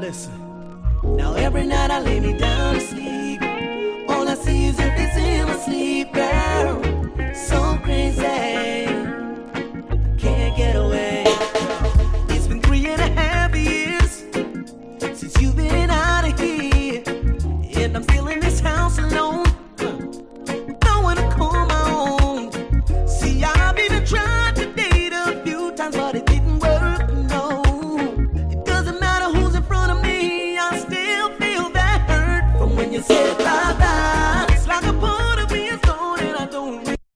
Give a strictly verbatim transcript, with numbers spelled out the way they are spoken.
Listen. Now every night I lay me down to sleep. All I see is your face in my sleep, girl. So crazy.